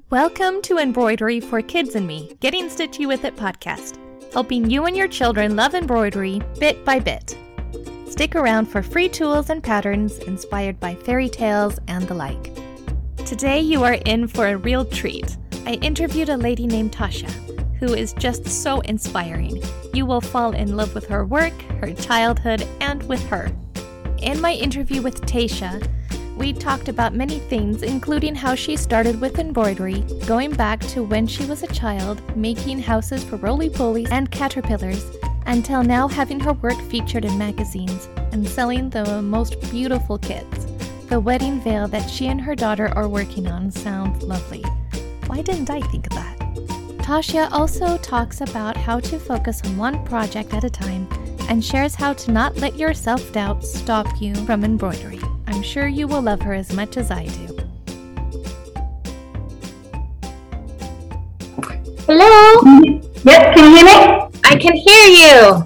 Welcome to Embroidery for Kids and Me, Getting Stitchy With It podcast, helping you and your children love embroidery bit by bit. Stick around for free tools and patterns inspired by fairy tales and the like. Today you are in for a real treat. I interviewed a lady named Tasha, who is just so inspiring. You will fall in love with her work, her childhood, and with her. In my interview with Tasha, we talked about many things, including how she started with embroidery, going back to when she was a child, making houses for roly-polies and caterpillars, until now having her work featured in magazines and selling the most beautiful kits. The wedding veil that she and her daughter are working on sounds lovely. Why didn't I think of that? Tasha also talks about how to focus on one project at a time and shares how to not let your self-doubt stop you from embroidery. I'm sure you will love her as much as I do. Hello? Yep, can you hear me? I can hear you.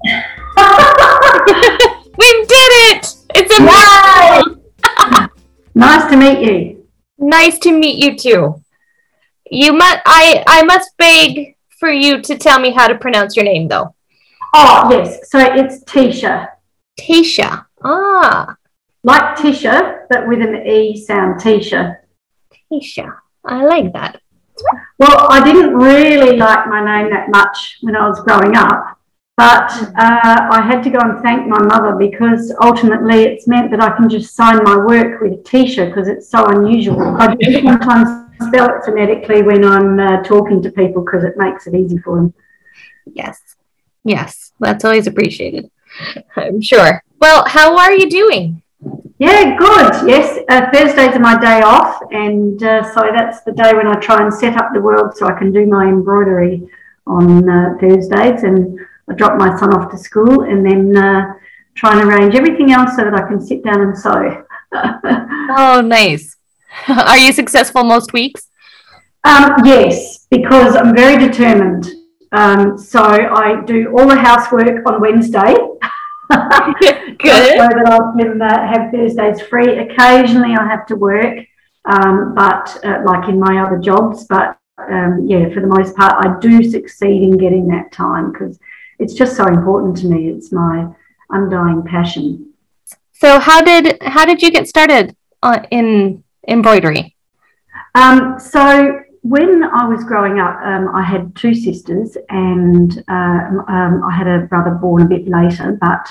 We did it! It's amazing! Nice to meet you. Nice to meet you too. I must beg for you to tell me how to pronounce your name though. Oh, yes. So it's Tisha. Tasha. Ah. Like Tisha, but with an E sound, Tisha. Tasha. I like that. Well, I didn't really like my name that much when I was growing up, but I had to go and thank my mother because ultimately it's meant that I can just sign my work with Tisha because it's so unusual. I do sometimes spell it phonetically when I'm talking to people because it makes it easy for them. Yes, that's always appreciated. I'm sure. Well, how are you doing? Yeah, good. Yes, Thursdays are my day off, and so that's the day when I try and set up the world so I can do my embroidery on Thursdays, and I drop my son off to school and then try and arrange everything else so that I can sit down and sew. Oh, nice. Are you successful most weeks? Yes, because I'm very determined. So I do all the housework on Wednesday. Good. So that I can have Thursdays free. Occasionally I have to work, but like in my other jobs. But yeah, for the most part, I do succeed in getting that time because it's just so important to me. It's my undying passion. So how did you get started in embroidery? So when I was growing up, I had two sisters and I had a brother born a bit later, but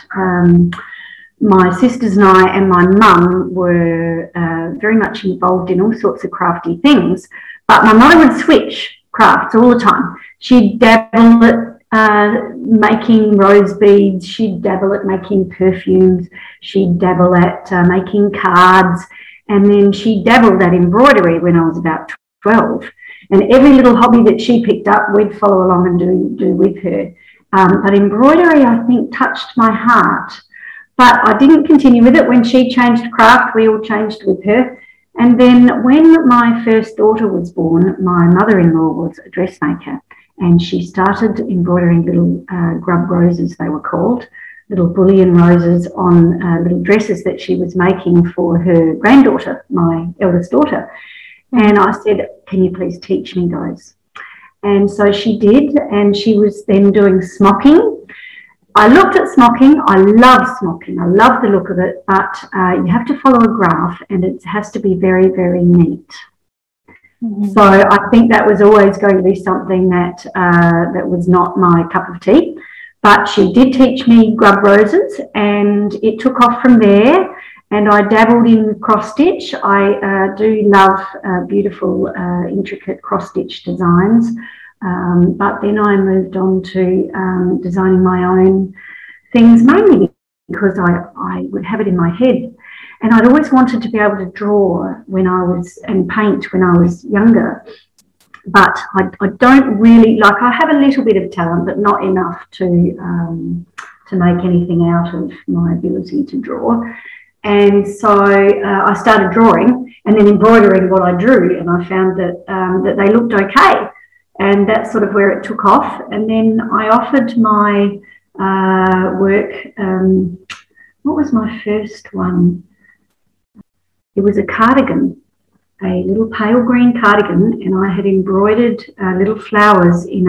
my sisters and I and my mum were very much involved in all sorts of crafty things, but my mother would switch crafts all the time. She'd dabble at making rose beads, she'd dabble at making perfumes, she'd dabble at making cards, and then she dabbled at embroidery when I was about 12. And every little hobby that she picked up, we'd follow along and do with her. But embroidery, I think, touched my heart. But I didn't continue with it. When she changed craft, we all changed with her. And then when my first daughter was born, my mother-in-law was a dressmaker. And she started embroidering little grub roses, they were called, little bullion roses on little dresses that she was making for her granddaughter, my eldest daughter. And I said, can you please teach me those? And so she did, and she was then doing smocking. I looked at smocking. I love smocking. I love the look of it, but you have to follow a graph, and it has to be very, very neat. Mm-hmm. So I think that was always going to be something that that was not my cup of tea. But she did teach me grub roses, and it took off from there. And I dabbled in cross-stitch. I do love beautiful, intricate cross-stitch designs. But then I moved on to designing my own things, mainly because I would have it in my head. And I'd always wanted to be able to draw and paint when I was younger. But I don't really, I have a little bit of talent, but not enough to make anything out of my ability to draw. And so I started drawing and then embroidering what I drew, and I found that they looked okay. And that's sort of where it took off. And then I offered my work, what was my first one? It was a cardigan a little pale green cardigan, and I had embroidered little flowers in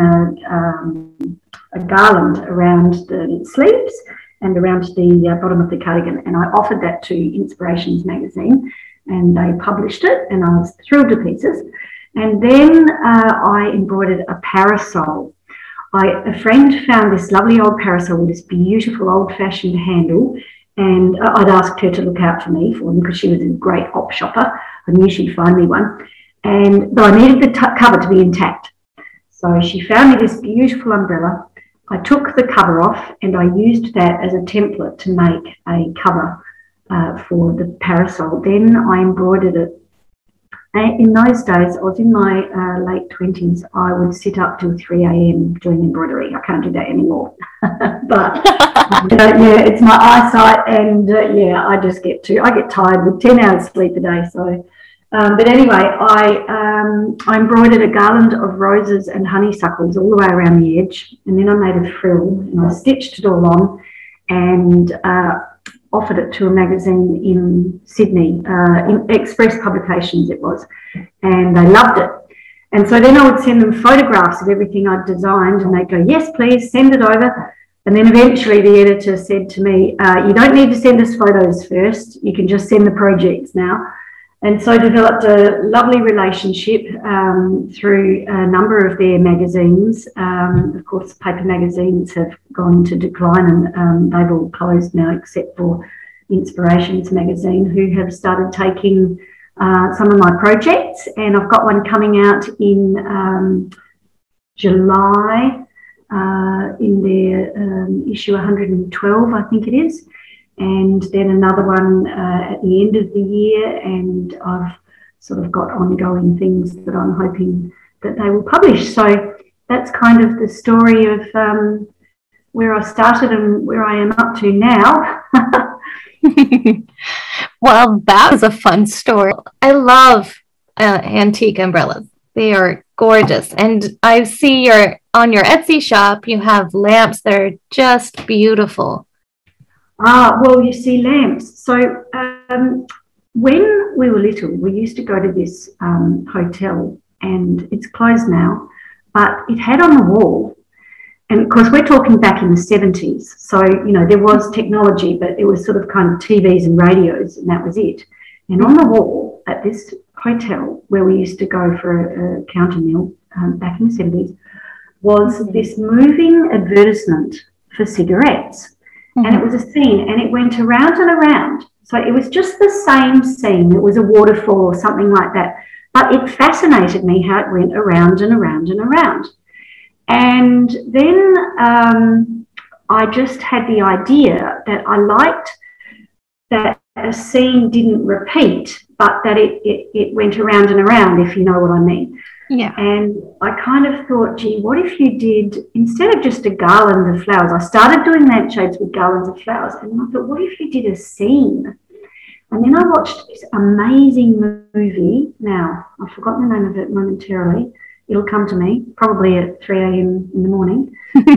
a garland around the sleeves and around the bottom of the cardigan. And I offered that to Inspirations magazine, and they published it, and I was thrilled to pieces. And then I embroidered a parasol. A friend found this lovely old parasol with this beautiful old-fashioned handle, and I'd asked her to look out for me for them because she was a great op shopper. I knew she'd find me one, but I needed the cover to be intact. So she found me this beautiful umbrella. I took the cover off and I used that as a template to make a cover for the parasol. Then I embroidered it. In those days, I was in my late 20s. I would sit up till 3 a.m. doing embroidery. I can't do that anymore. But yeah, it's my eyesight, and I get tired with 10 hours sleep a day. So, but anyway, I embroidered a garland of roses and honeysuckles all the way around the edge, and then I made a frill and I stitched it all on, and offered it to a magazine in Sydney, in Express Publications it was, and they loved it. And so then I would send them photographs of everything I'd designed, and they'd go, yes, please, send it over. And then eventually the editor said to me, you don't need to send us photos first, you can just send the projects now. And so I developed a lovely relationship through a number of their magazines. Of course, paper magazines have gone into decline, and they've all closed now except for Inspirations magazine, who have started taking some of my projects. And I've got one coming out in July in their issue 112, I think it is. And then another one at the end of the year, and I've sort of got ongoing things that I'm hoping that they will publish. So that's kind of the story of where I started and where I am up to now. Well, that was a fun story. I love antique umbrellas. They are gorgeous. And I see on your Etsy shop, you have lamps that are just beautiful. Well, you see, lamps. So when we were little, we used to go to this hotel, and it's closed now, but it had on the wall, and of course we're talking back in the 70s. So, there was technology, but it was sort of kind of TVs and radios, and that was it. And on the wall at this hotel where we used to go for a counter meal back in the 70s was this moving advertisement for cigarettes. And it was a scene, and it went around and around. So it was just the same scene. It was a waterfall or something like that. But it fascinated me how it went around and around and around. And then I just had the idea that I liked that a scene didn't repeat, but that it went around and around, if you know what I mean. Yeah. And I kind of thought, gee, what if you did, instead of just a garland of flowers, I started doing lampshades with garlands of flowers, and I thought, what if you did a scene? And then I watched this amazing movie. Now, I've forgotten the name of it momentarily. It'll come to me, probably at 3 a.m. in the morning.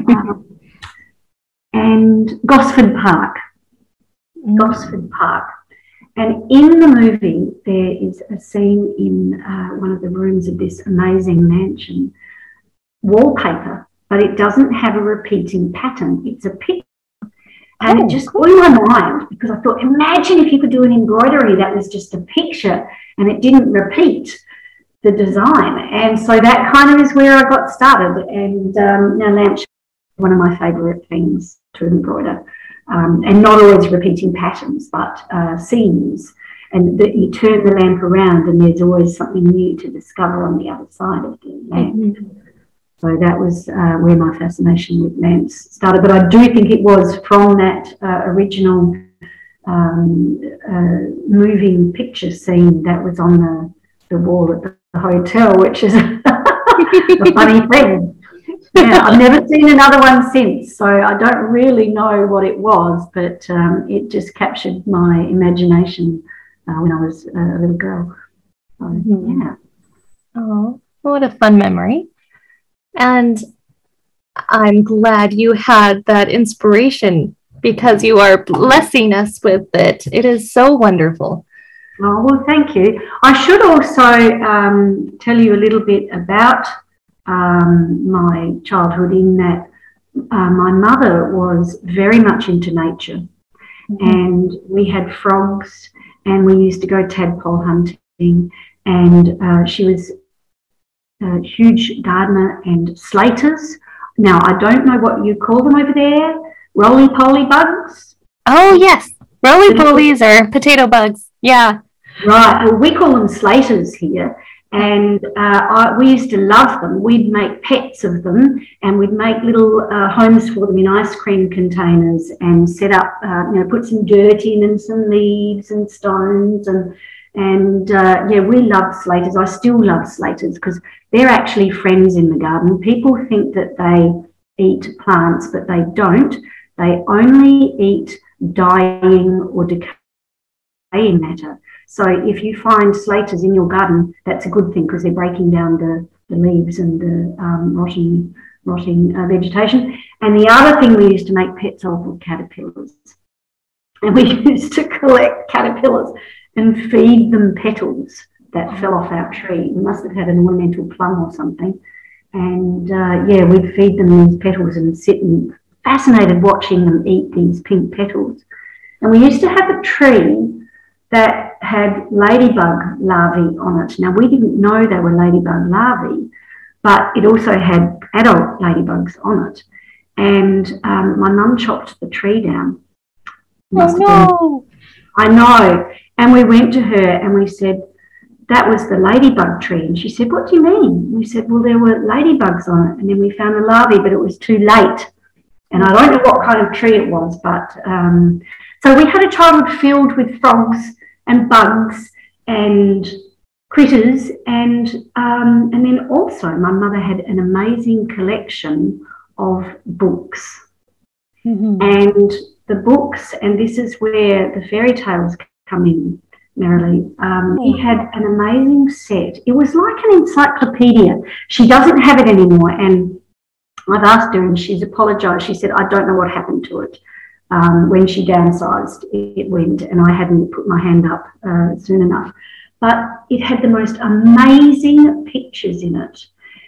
And Gosford Park. Gosford Park. And in the movie, there is a scene in one of the rooms of this amazing mansion, wallpaper, but it doesn't have a repeating pattern. It's a picture. And it just blew my mind, because I thought, imagine if you could do an embroidery that was just a picture and it didn't repeat the design. And so that kind of is where I got started. And now lampshades are one of my favourite things to embroider. And not always repeating patterns, but scenes. And that you turn the lamp around and there's always something new to discover on the other side of the lamp. Mm-hmm. So that was where my fascination with lamps started. But I do think it was from that original moving picture scene that was on the wall at the hotel, which is a funny thing. Yeah, I've never seen another one since, so I don't really know what it was, but it just captured my imagination when I was a little girl. So, yeah. Oh, what a fun memory. And I'm glad you had that inspiration, because you are blessing us with it. It is so wonderful. Oh, well, thank you. I should also tell you a little bit about my childhood in that my mother was very much into nature, and we had frogs, and we used to go tadpole hunting, and she was a huge gardener and slaters. Now, I don't know what you call them over there, roly-poly bugs? Oh, yes. Roly-polies are potato bugs. Yeah. Right. Well, we call them slaters here. And we used to love them. We'd make pets of them, and we'd make little homes for them in ice cream containers and set up, put some dirt in and some leaves and stones. And we loved slaters. I still love slaters because they're actually friends in the garden. People think that they eat plants, but they don't. They only eat dying or decaying matter. So if you find slaters in your garden, that's a good thing because they're breaking down the leaves and the rotting vegetation. And the other thing we used to make pets of were caterpillars. And we used to collect caterpillars and feed them petals that fell off our tree. We must have had an ornamental plum or something. And we'd feed them these petals and sit and fascinated watching them eat these pink petals. And we used to have a tree that had ladybug larvae on it. Now, we didn't know they were ladybug larvae, but it also had adult ladybugs on it. And my mum chopped the tree down. Oh, no. I know. And we went to her and we said, that was the ladybug tree. And she said, what do you mean? We said, well, there were ladybugs on it. And then we found the larvae, but it was too late. And I don't know what kind of tree it was, but so we had a childhood filled with frogs and bugs and critters, and then also my mother had an amazing collection of books. And the books, and this is where the fairy tales come in, Marilee. He had an amazing set. It was like an encyclopedia. She doesn't have it anymore, and I've asked her and she's apologised. She said, I don't know what happened to it. When she downsized, it went, and I hadn't put my hand up soon enough. But it had the most amazing pictures in it.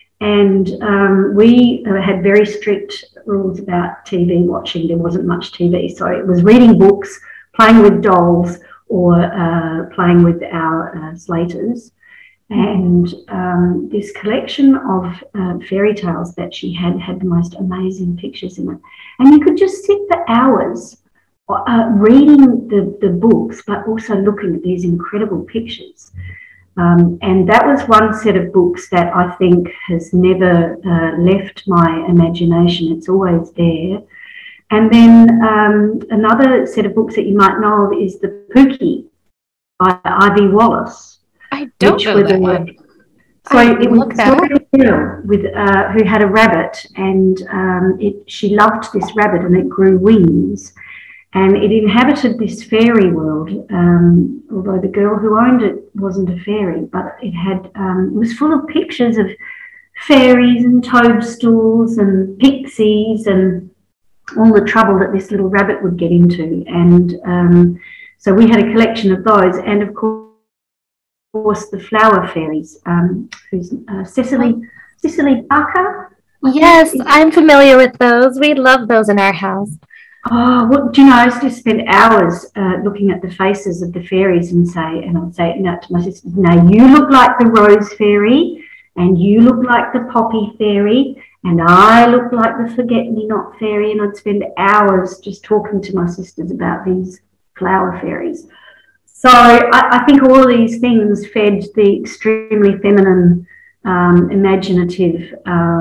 And we had very strict rules about TV watching. There wasn't much TV. So it was reading books, playing with dolls, or playing with our slaters. And this collection of fairy tales that she had the most amazing pictures in it. And you could just sit for hours reading the books, but also looking at these incredible pictures. And that was one set of books that I think has never left my imagination. It's always there. And then another set of books that you might know of is The Pookie by Ivy Wallace. I don't know that one. So it was a story of a girl with who had a rabbit, and she loved this rabbit, and it grew wings, and it inhabited this fairy world. Although the girl who owned it wasn't a fairy, but it was full of pictures of fairies and toadstools and pixies and all the trouble that this little rabbit would get into. And so we had a collection of those, and of course the flower fairies, who's Cicely Barker. Yes, I'm familiar with those. We love those in our house. Oh, well, do you know, I used to spend hours looking at the faces of the fairies and I'd say to my sister, now you look like the rose fairy, and you look like the poppy fairy, and I look like the forget-me-not fairy, and I'd spend hours just talking to my sisters about these flower fairies. So I think all of these things fed the extremely feminine, imaginative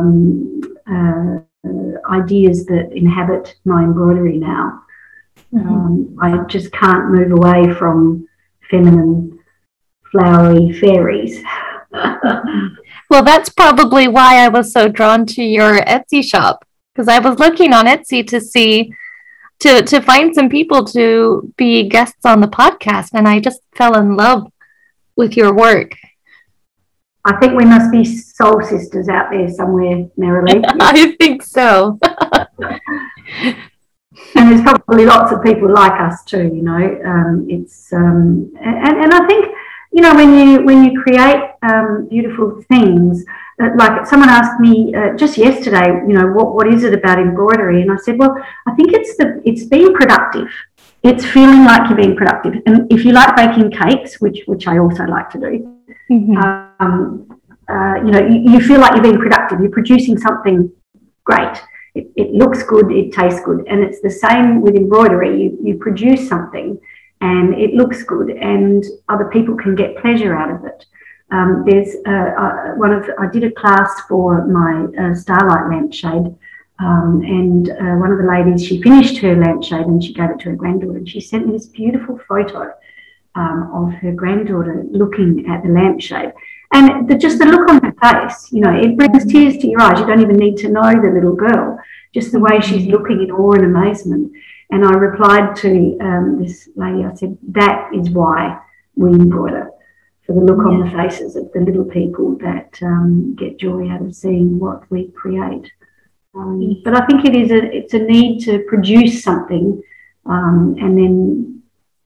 ideas that inhabit my embroidery now. I just can't move away from feminine, flowery fairies. Well, that's probably why I was so drawn to your Etsy shop, because I was looking on Etsy to find some people to be guests on the podcast, and I just fell in love with your work. I think we must be soul sisters out there somewhere, Marilee. I think so. And there's probably lots of people like us too, you know. And I think, you know, when you create beautiful things, like someone asked me just yesterday, you know, what is it about embroidery? And I said, well, I think it's being productive. It's feeling like you're being productive. And if you like baking cakes, which I also like to do, you know, you feel like you're being productive. You're producing something great. It looks good, it tastes good. And it's the same with embroidery. You produce something and it looks good and other people can get pleasure out of it. I did a class for my Starlight lampshade, and one of the ladies, she finished her lampshade and she gave it to her granddaughter, and she sent me this beautiful photo of her granddaughter looking at the lampshade. And just the look on her face, you know, it brings tears to your eyes. You don't even need to know the little girl, just the way she's looking in awe and amazement. And I replied to this lady, I said, that is why we embroider, for the look on the faces of the little people that get joy out of seeing what we create. But I think it's a need to produce something, and then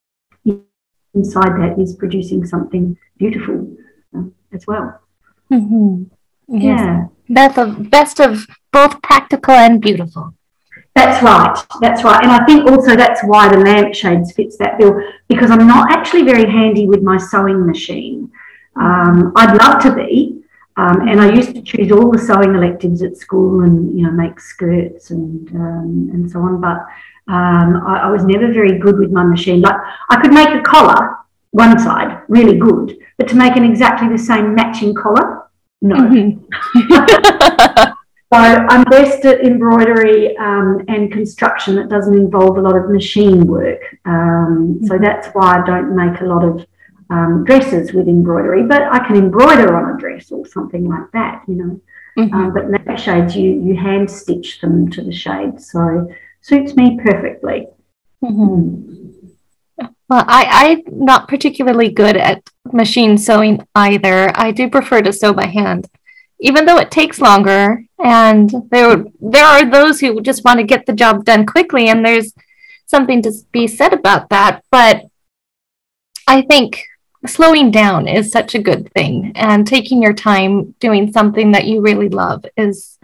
inside that is producing something beautiful as well. Mm-hmm. Yes. Yeah. That's the best of both practical and beautiful. That's right. And I think also that's why the lampshades fits that bill, because I'm not actually very handy with my sewing machine. I'd love to be, and I used to choose all the sewing electives at school and, you know, make skirts and so on, but I was never very good with my machine. Like, I could make a collar one side really good, but to make an exactly the same matching collar, no. Mm-hmm. So I'm best at embroidery and construction that doesn't involve a lot of machine work. So that's why I don't make a lot of dresses with embroidery, but I can embroider on a dress or something like that, you know. Mm-hmm. But lampshades, you hand stitch them to the shade, so suits me perfectly. Mm-hmm. Well, I'm not particularly good at machine sewing either. I do prefer to sew by hand, even though it takes longer. And there are those who just want to get the job done quickly, and there's something to be said about that. But I think slowing down is such a good thing, and taking your time doing something that you really love is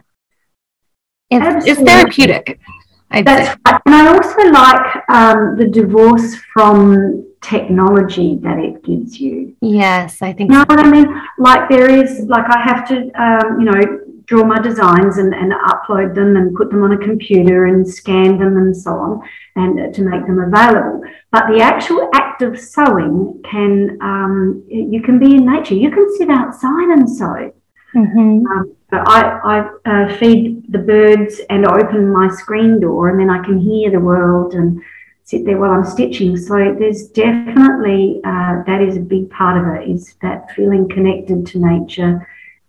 therapeutic. That's right. And I also like the divorce from technology that it gives you. Yes, I think you know what I mean? Like there is, like I have to, you know, draw my designs and upload them and put them on a computer and scan them and so on, and to make them available. But the actual act of sewing you can be in nature. You can sit outside and sew. Mm-hmm. But I feed the birds and open my screen door, and then I can hear the world and sit there while I'm stitching. So there's definitely that is a big part of it, is that feeling connected to nature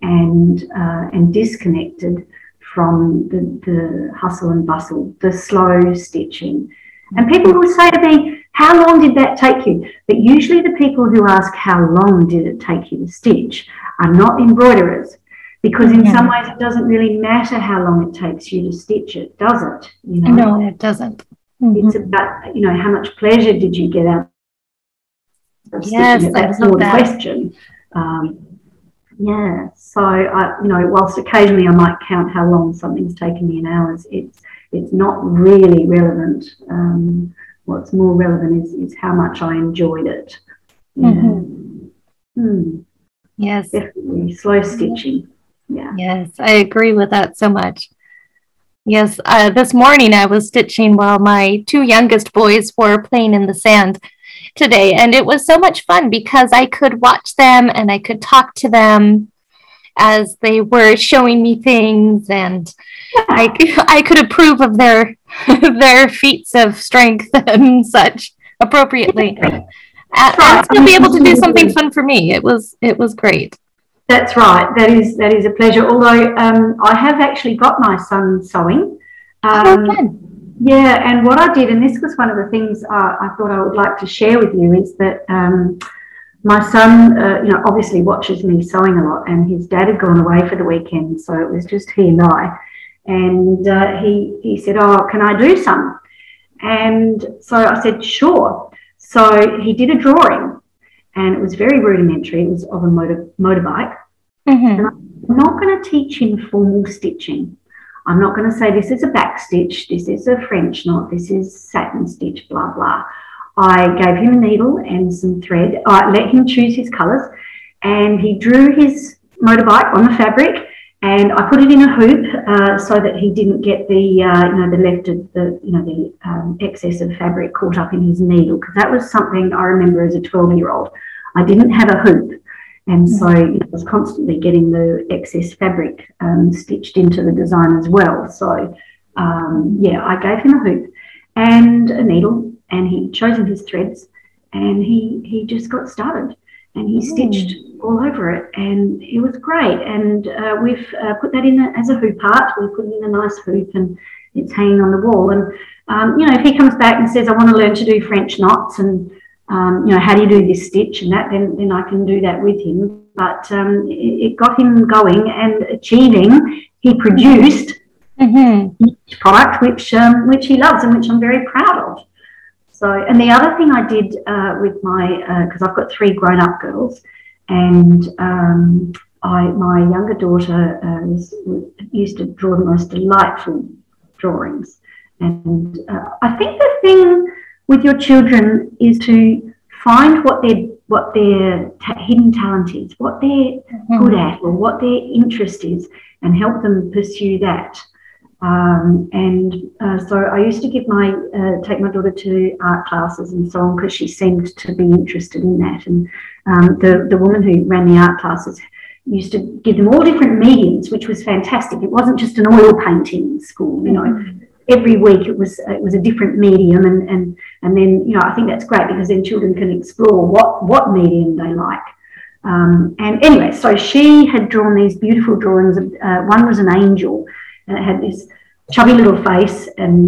and disconnected from the hustle and bustle, the slow stitching. And people will say to me, how long did that take you? But usually the people who ask how long did it take you to stitch are not embroiderers, because in some ways it doesn't really matter how long it takes you to stitch it, does it? You know? No, it doesn't. Mm-hmm. It's about, you know, how much pleasure did you get out of stitching it? That's more the question. So you know, whilst occasionally I might count how long something's taken me in hours, it's not really relevant. What's more relevant is how much I enjoyed it. Yes, definitely slow stitching. Yeah. Yes, I agree with that so much. Yes, this morning I was stitching while my two youngest boys were playing in the sand today, and it was so much fun because I could watch them and I could talk to them as they were showing me things, and I could approve of their feats of strength and such appropriately, and still be able to do something fun for me. It was great. That's right. That is a pleasure. Although I have actually got my son sewing. Yeah, and what I did, and this was one of the things I thought I would like to share with you, is that my son, you know, obviously watches me sewing a lot, and his dad had gone away for the weekend, so it was just he and I. And he said, "Oh, can I do some?" And so I said, sure. So he did a drawing, and it was very rudimentary. It was of a motorbike. And I'm not going to teach him formal stitching. I'm not going to say this is a back stitch, this is a French knot, this is satin stitch, blah, blah. I gave him a needle and some thread. I let him choose his colours, and he drew his motorbike on the fabric, and I put it in a hoop so that he didn't get the excess of fabric caught up in his needle, because that was something I remember as a 12-year-old. I didn't have a hoop, and so I was constantly getting the excess fabric stitched into the design as well. So, I gave him a hoop and a needle, and he'd chosen his threads, and he just got started, and he stitched all over it, and it was great. And we've put that in as a hoop art. We put it in a nice hoop, and it's hanging on the wall. And if he comes back and says, I want to learn to do French knots, and how do you do this stitch and that, then I can do that with him. But it got him going and achieving. He produced each product which he loves and which I'm very proud of. So, and the other thing I did with my, because I've got 3 grown-up girls, and my younger daughter used to draw the most delightful drawings. And I think the thing with your children is to find what their hidden talent is, what they're good at, or what their interest is, and help them pursue that. So I used to take my daughter to art classes and so on, because she seemed to be interested in that. And the woman who ran the art classes used to give them all different mediums, which was fantastic. It wasn't just an oil painting school, Every week it was a different medium, and then I think that's great, because then children can explore what medium they like. And anyway, so she had drawn these beautiful drawings. One was an angel, and it had this chubby little face, and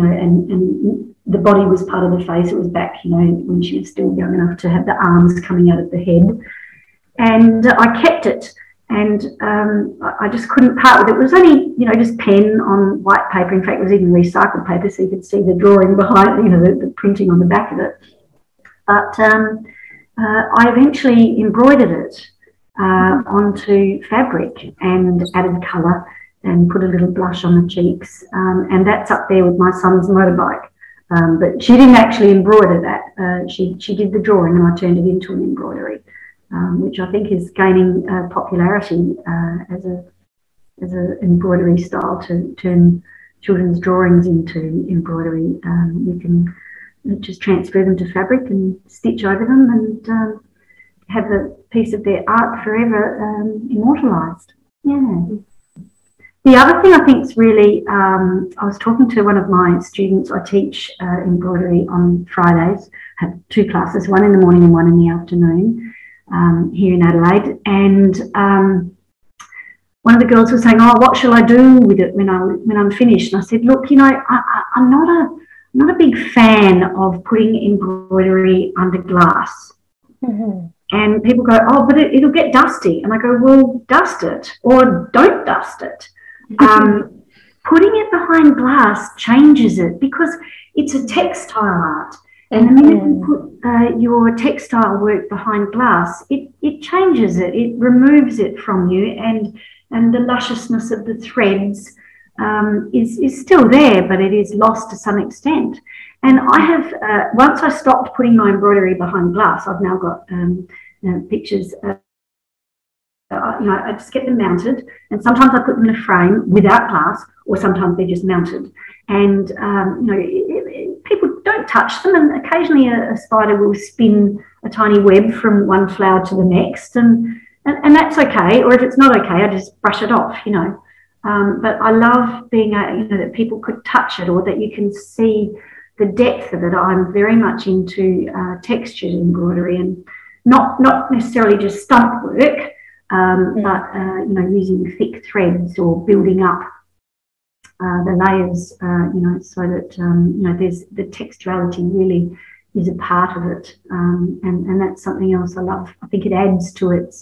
the body was part of the face. It was back, when she was still young enough to have the arms coming out of the head. And I kept it, and I just couldn't part with it. It was only, just pen on white paper. In fact, it was even recycled paper, so you could see the drawing behind, the printing on the back of it. But I eventually embroidered it onto fabric and added colour and put a little blush on the cheeks. And that's up there with my son's motorbike. But she didn't actually embroider that. She did the drawing, and I turned it into an embroidery, which I think is gaining popularity as an embroidery style, to turn children's drawings into embroidery. You can just transfer them to fabric and stitch over them, and have a piece of their art forever immortalised. Yeah. The other thing I think is really, I was talking to one of my students. I teach embroidery on Fridays. I have 2 classes, one in the morning and one in the afternoon, here in Adelaide. And one of the girls was saying, "Oh, what shall I do with it when I'm finished?" And I said, "Look, I'm not a big fan of putting embroidery under glass." And people go, "Oh, but it'll get dusty." And I go, "Well, dust it, or don't dust it." Putting it behind glass changes it, because it's a textile art. And the minute you put your textile work behind glass, it changes it. It removes it from you, and the lusciousness of the threads is still there, but it is lost to some extent. And I have, once I stopped putting my embroidery behind glass, I've now got pictures. I just get them mounted, and sometimes I put them in a frame without glass, or sometimes they're just mounted. And people don't touch them, and occasionally a spider will spin a tiny web from one flower to the next, and that's okay. Or if it's not okay, I just brush it off, But I love being, that people could touch it, or that you can see the depth of it. I'm very much into textured embroidery, and not necessarily just stump work. But using thick threads, or building up the layers, so that there's the texturality really is a part of it, and that's something else I love. I think it adds to its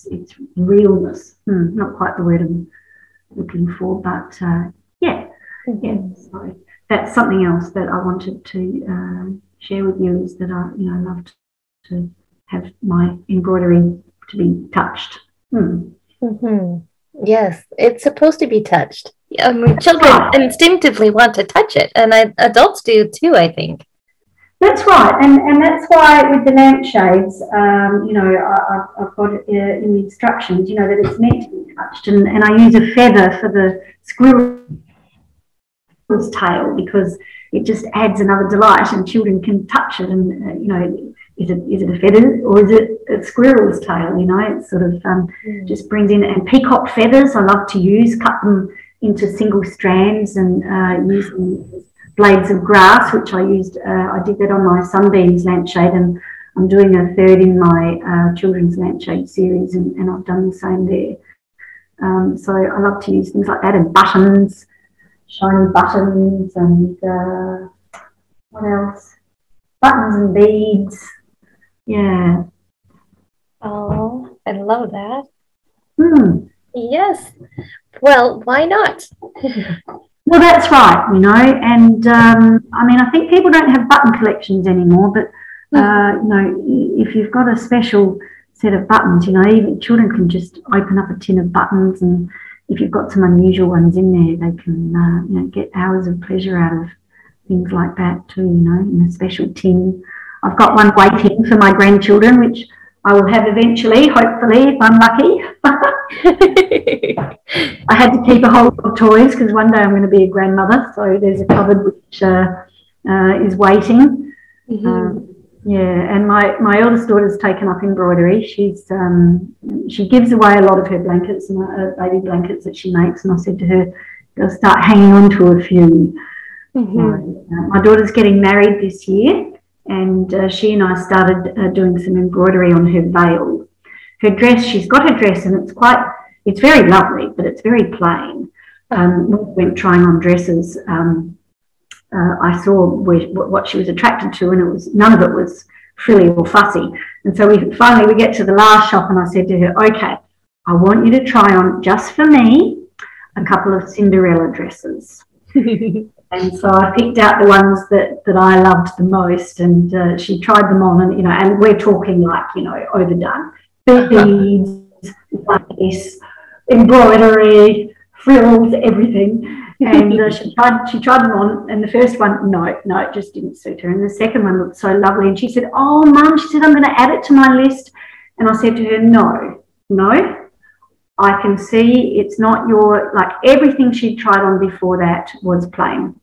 realness. Not quite the word I'm looking for, but yeah. Yeah, so that's something else that I wanted to share with you, is that I love to have my embroidery to be touched. Yes, it's supposed to be touched. Children instinctively want to touch it, and adults do too, I think. That's right, and that's why with the lampshades, I've got it in the instructions, that it's meant to be touched, and I use a feather for the squirrel's tail, because it just adds another delight, and children can touch it, and is it a feather or is it a squirrel's tail? It sort of just brings in, and peacock feathers I love to use, cut them into single strands and use them as blades of grass, which I used. I did that on my Sunbeams lampshade, and I'm doing a third in my children's lampshade series, and I've done the same there. So I love to use things like that, and buttons, shiny buttons, and what else? Buttons and beads. Yeah. Oh, I love that. Yes. Well, why not? Well, that's right, and I think people don't have button collections anymore, but if you've got a special set of buttons, even children can just open up a tin of buttons, and if you've got some unusual ones in there, they can get hours of pleasure out of things like that too, in a special tin. I've got one waiting for my grandchildren, which I will have eventually, hopefully, if I'm lucky. I had to keep a hold of toys because one day I'm going to be a grandmother, so there's a cupboard which is waiting. And my eldest daughter's taken up embroidery. She gives away a lot of her blankets and baby blankets that she makes, and I said to her, "I'll start hanging on to a few." My daughter's getting married this year, and she and I started doing some embroidery on her veil. Her dress, she's got her dress, and it's very lovely, but it's very plain. When we went trying on dresses, I saw what she was attracted to, and none of it was frilly or fussy. And so we get to the last shop, and I said to her, "Okay, I want you to try on, just for me, a couple of Cinderella dresses." And so I picked out the ones that I loved the most, and she tried them on, and we're talking overdone. Beads, lace, embroidery, frills, everything. And she tried them on, and the first one, no, it just didn't suit her. And the second one looked so lovely, and she said, "Oh, Mum," she said, "I'm going to add it to my list." And I said to her, no, I can see it's not everything she'd tried on before that was plain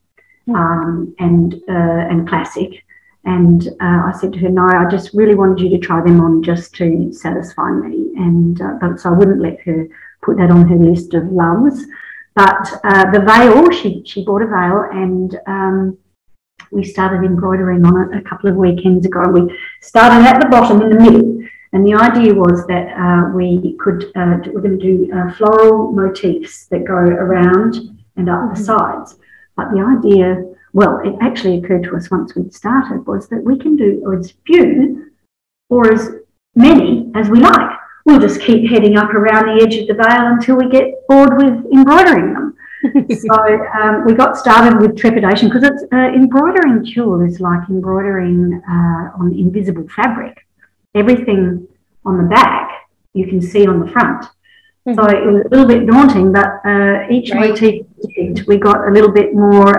and classic. And I said to her, "No, I just really wanted you to try them on just to satisfy me." And so I wouldn't let her put that on her list of loves. But the veil, she bought a veil, and we started embroidering on it a couple of weekends ago. We started at the bottom in the middle, and the idea was that we're going to do floral motifs that go around and up the sides. But the idea, well, it actually occurred to us once we'd started, was that we can do as few or as many as we like. We'll just keep heading up around the edge of the veil until we get bored with embroidering them. So we got started with trepidation, because it's embroidering tulle is like embroidering on invisible fabric. Everything on the back you can see on the front. So it was a little bit daunting, but each motif we got a little bit more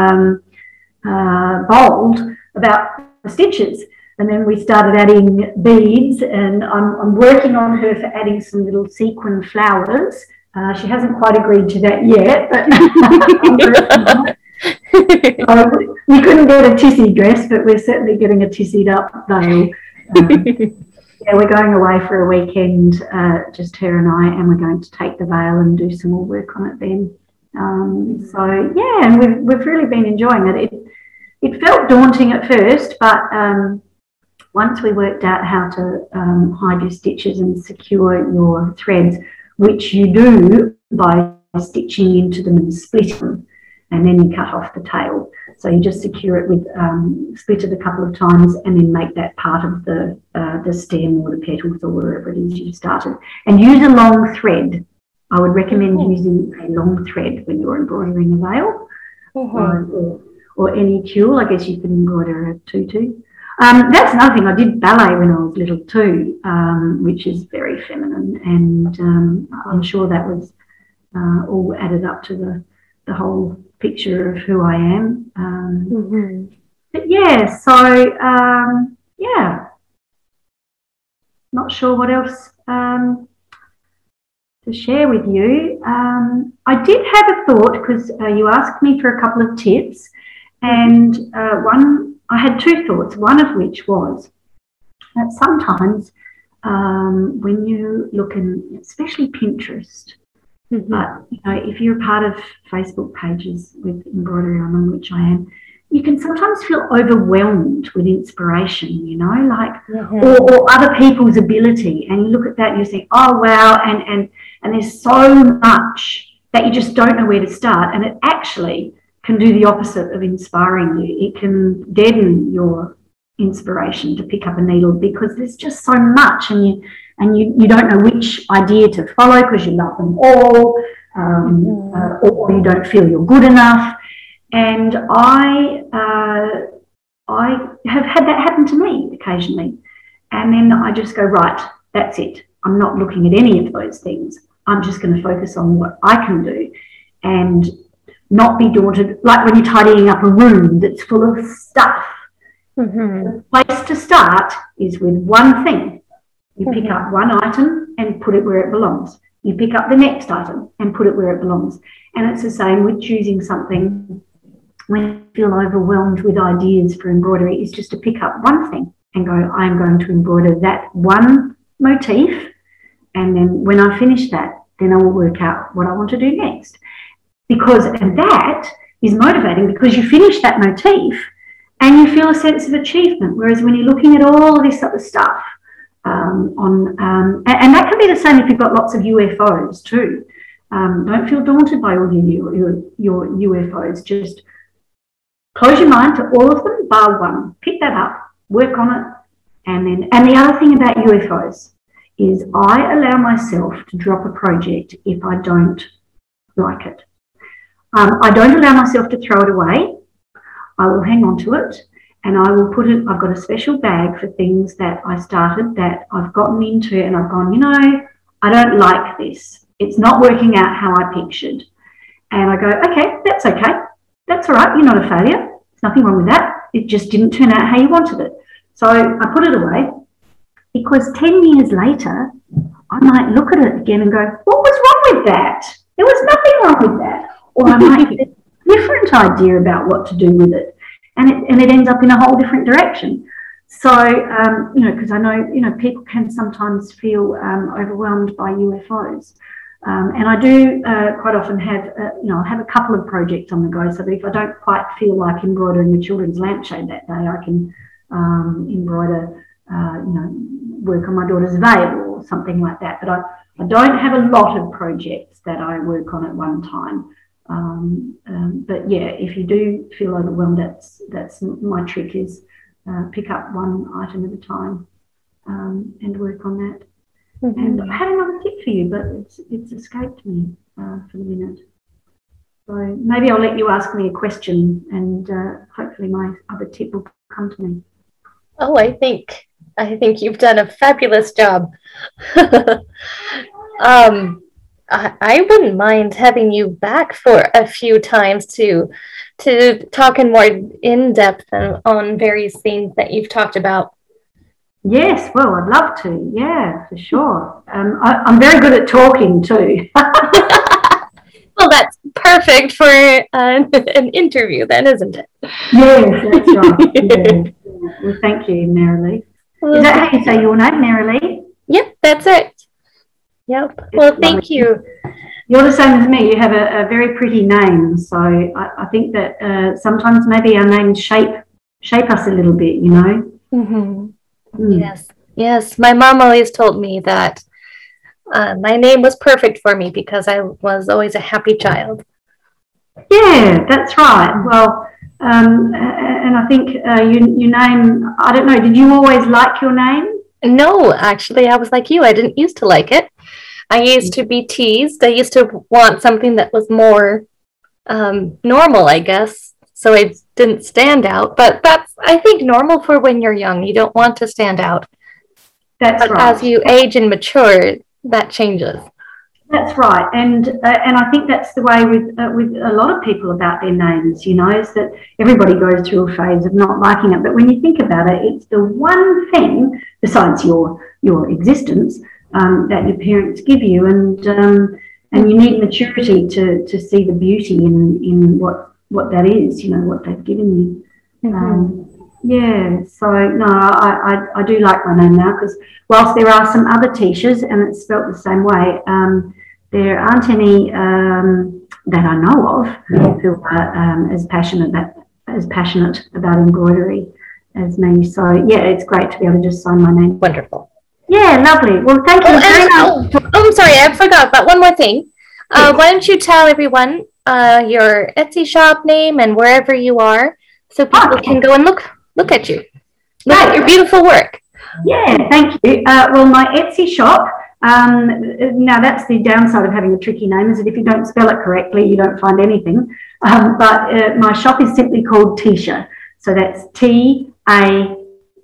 bold about the stitches. And then we started adding beads, and I'm working on her for adding some little sequin flowers. She hasn't quite agreed to that yet, but so we couldn't get a tissy dress, but we're certainly getting a tissied up veil. We're going away for a weekend, just her and I, and we're going to take the veil and do some more work on it then. And we've really been enjoying it. It felt daunting at first, but once we worked out how to hide your stitches and secure your threads, which you do by stitching into them and splitting them, and then you cut off the tail. So you just secure it with, split it a couple of times, and then make that part of the stem or the petals or wherever it is you started. And use a long thread. I would recommend using a long thread when you're embroidering a veil. or any tulle. I guess you could embroider a tutu. That's another thing. I did ballet when I was little too, which is very feminine, and I'm sure that was all added up to the whole picture of who I am. But yeah, so yeah, not sure what else to share with you. I did have a thought because you asked me for a couple of tips, and I had two thoughts, one of which was that sometimes when you look in, especially Pinterest, but if you're a part of Facebook pages with embroidery on them, which I am, you can sometimes feel overwhelmed with inspiration, or other people's ability, and you look at that and you think, oh wow, and there's so much that you just don't know where to start, and it actually can do the opposite of inspiring you. It can deaden your inspiration to pick up a needle because there's just so much, and you don't know which idea to follow because you love them all, or you don't feel you're good enough. And I have had that happen to me occasionally, and then I just go, right, that's it. I'm not looking at any of those things. I'm just going to focus on what I can do, and not be daunted, like when you're tidying up a room that's full of stuff. The place to start is with one thing. You pick up one item and put it where it belongs. You pick up the next item and put it where it belongs. And it's the same with choosing something. When you feel overwhelmed with ideas for embroidery, is just to pick up one thing and go, I am going to embroider that one motif, and then when I finish that, then I will work out what I want to do next. And that is motivating because you finish that motif and you feel a sense of achievement. Whereas when you're looking at all this other stuff and that can be the same if you've got lots of UFOs too. Don't feel daunted by all your UFOs. Just close your mind to all of them, bar one. Pick that up, work on it, and the other thing about UFOs is I allow myself to drop a project if I don't like it. I don't allow myself to throw it away. I will hang on to it, and I will put it, I've got a special bag for things that I started that I've gotten into and I've gone, I don't like this. It's not working out how I pictured. And I go, okay. That's all right. You're not a failure. There's nothing wrong with that. It just didn't turn out how you wanted it. So I put it away because 10 years later, I might look at it again and go, what was wrong with that? There was nothing wrong with that. Or I might get a different idea about what to do with it. And it ends up in a whole different direction. So, because I know, people can sometimes feel overwhelmed by UFOs. And I do quite often have, I have a couple of projects on the go. So that if I don't quite feel like embroidering a children's lampshade that day, I can embroider, work on my daughter's veil or something like that. But I don't have a lot of projects that I work on at one time. But yeah, if you do feel overwhelmed, that's my trick is pick up one item at a time and work on that. And I had another tip for you, but it's escaped me for the minute. So maybe I'll let you ask me a question, and hopefully my other tip will come to me. Oh, I think you've done a fabulous job. I wouldn't mind having you back for a few times to talk in more in depth on various things that you've talked about. Yes, well, I'd love to. Yeah, for sure. I'm very good at talking too. Well, that's perfect for an interview then, isn't it? Yes, that's right. Yeah. Well, thank you, Marilee. Is that how you say your name, Marilee? Yep, that's it. Yep. Well, thank you. You're the same as me. You have a very pretty name. So I think that sometimes maybe our names shape us a little bit, Yes. My mom always told me that my name was perfect for me because I was always a happy child. Yeah, that's right. Well, and I think your name, I don't know, did you always like your name? No, actually, I was like you. I didn't used to like it. I used to be teased. I used to want something that was more normal, I guess. So it didn't stand out. But that's, I think, normal for when you're young. You don't want to stand out. That's But right. as you age and mature, that changes. That's right, and I think that's the way with a lot of people about their names. You know, is that everybody goes through a phase of not liking it. But when you think about it, it's the one thing besides your existence that your parents give you, and you need maturity to see the beauty in what that is. You know, what they've given you. Yeah, so no, I do like my name now, because whilst there are some other Tishas and it's spelt the same way, there aren't any that I know of who are as passionate about embroidery as me. So yeah, it's great to be able to just sign my name. Wonderful. Yeah, lovely. Well, thank you very much. I'm sorry, I forgot about one more thing. Why don't you tell everyone your Etsy shop name and wherever you are, so people can go and look at you. Look at your beautiful work. Yeah, thank you. Well, my Etsy shop, now that's the downside of having a tricky name, is that if you don't spell it correctly, you don't find anything. But my shop is simply called Tisha. So that's TAETIA.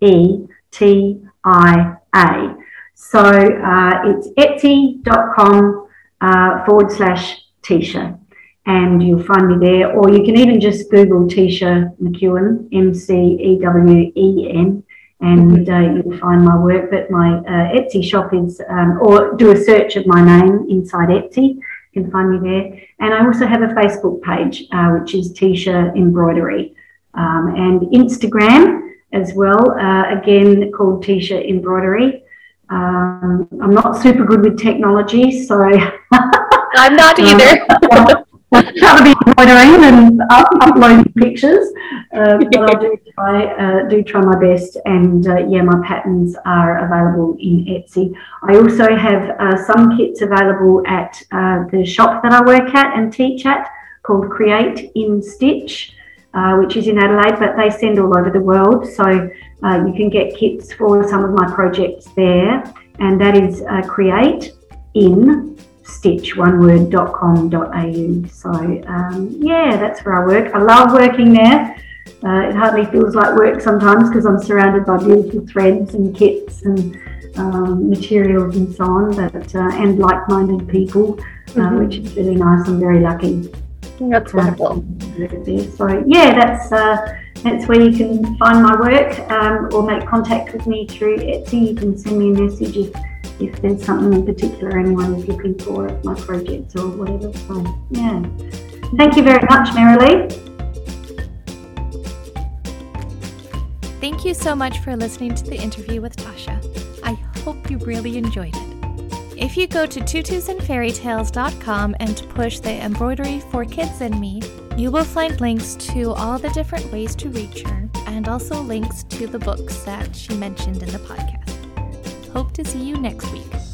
So it's etsy.com /Tisha. And you'll find me there, or you can even just Google Tisha McEwen, MCEWEN, and you'll find my work. But my Etsy shop is, or do a search of my name inside Etsy, you can find me there. And I also have a Facebook page, which is Tisha Embroidery, and Instagram as well, again called Tisha Embroidery. I'm not super good with technology, so I'm not either. Trying to be embroidering and uploading pictures, but I do try my best, and my patterns are available in Etsy. I also have some kits available at the shop that I work at and teach at, called Create in Stitch, which is in Adelaide, but they send all over the world, so you can get kits for some of my projects there, and that is Create in stitch.com.au. So that's where I work. I love working there. It hardly feels like work sometimes, because I'm surrounded by beautiful threads and kits and materials and so on, but and like-minded people, which is really nice. I'm very lucky. That's wonderful. So that's where you can find my work, or make contact with me through Etsy. You can send me a message if there's something in particular anyone is looking for at my projects or whatever. So yeah, thank you very much, Marilee. Thank you so much for listening to the interview with Tasha. I hope you really enjoyed it. If you go to tutusandfairytales.com and push the Embroidery for Kids and Me, you will find links to all the different ways to reach her, and also links to the books that she mentioned in the podcast. Hope to see you next week.